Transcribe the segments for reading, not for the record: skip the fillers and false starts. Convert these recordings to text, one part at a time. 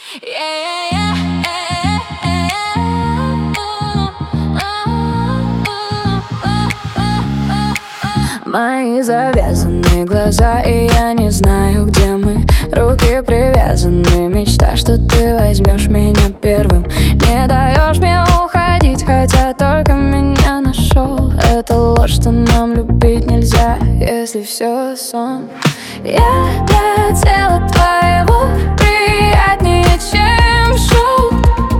Мои завязанные глаза, и я не знаю, где мы. Руки привязаны, мечта, что ты возьмешь меня первым. Не даешь мне уходить, хотя только меня нашел. Это ложь, что нам любить нельзя, если все сон. Я для тела твоего приятнее, чем шоу.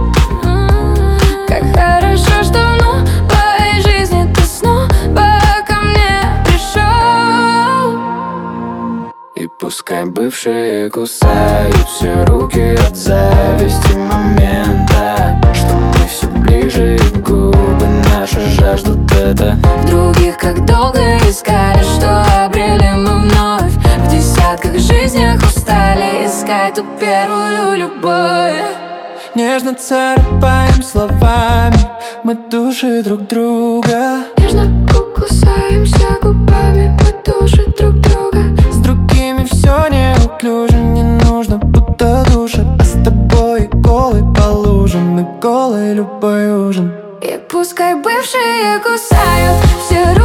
Как хорошо, что в новой жизни ты снова ко мне пришел. И пускай бывшие кусают все руки от зависти момента, что мы все ближе, и губы наши жаждут это. Других как долго искали, что обрели мы вновь. В десятках жизнях устали искать ту первую любовь. Нежно царапаем словами мы души друг друга. Нежно кусаемся губами мы души друг друга. С другими все неуклюже, не нужно будто душа. А с тобой голый по лужам и голый любой ужин. И пускай бывшие кусают все